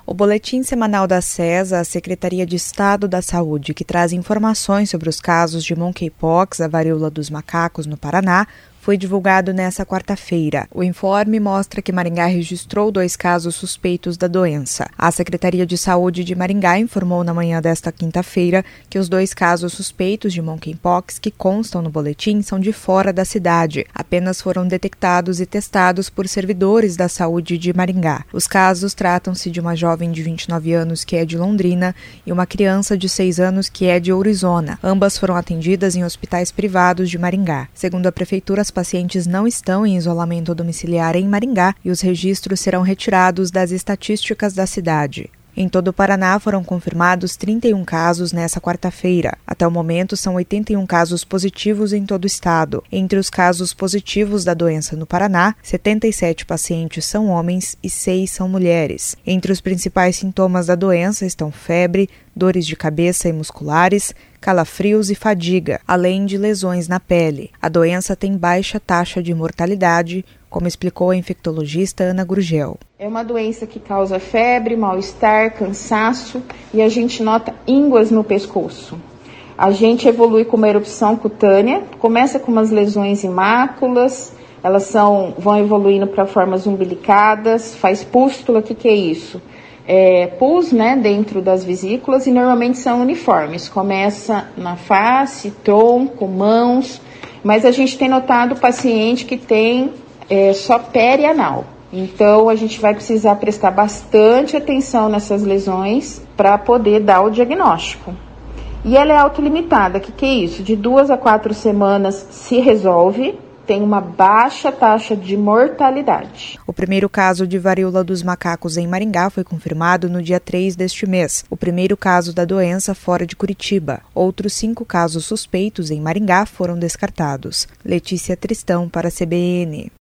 O Boletim Semanal da SES, a Secretaria de Estado da Saúde, que traz informações sobre os casos de monkeypox, a varíola dos macacos no Paraná, foi divulgado nesta quarta-feira. O informe mostra que Maringá registrou 2 casos suspeitos da doença. A Secretaria de Saúde de Maringá informou na manhã desta quinta-feira que os 2 casos suspeitos de monkeypox que constam no boletim são de fora da cidade. Apenas foram detectados e testados por servidores da saúde de Maringá. Os casos tratam-se de uma jovem de 29 anos que é de Londrina e uma criança de 6 anos que é de Orizona. Ambas foram atendidas em hospitais privados de Maringá. Segundo a Prefeitura, os pacientes não estão em isolamento domiciliar em Maringá e os registros serão retirados das estatísticas da cidade. Em todo o Paraná foram confirmados 31 casos nesta quarta-feira. Até o momento, são 81 casos positivos em todo o estado. Entre os casos positivos da doença no Paraná, 77 pacientes são homens e 6 são mulheres. Entre os principais sintomas da doença estão febre, dores de cabeça e musculares, calafrios e fadiga, além de lesões na pele. A doença tem baixa taxa de mortalidade, como explicou a infectologista Ana Gurgel. É uma doença que causa febre, mal-estar, cansaço e a gente nota ínguas no pescoço. A gente evolui com uma erupção cutânea, começa com umas lesões em máculas, elas vão evoluindo para formas umbilicadas, faz pústula, o que é isso? Pus, dentro das vesículas e normalmente são uniformes, começa na face, tronco, mãos, mas a gente tem notado o paciente que tem só perianal. Então, a gente vai precisar prestar bastante atenção nessas lesões para poder dar o diagnóstico. E ela é autolimitada, o que é isso? De 2 a 4 semanas se resolve, tem uma baixa taxa de mortalidade. O primeiro caso de varíola dos macacos em Maringá foi confirmado no dia 3 deste mês. O primeiro caso da doença fora de Curitiba. Outros 5 casos suspeitos em Maringá foram descartados. Letícia Tristão para a CBN.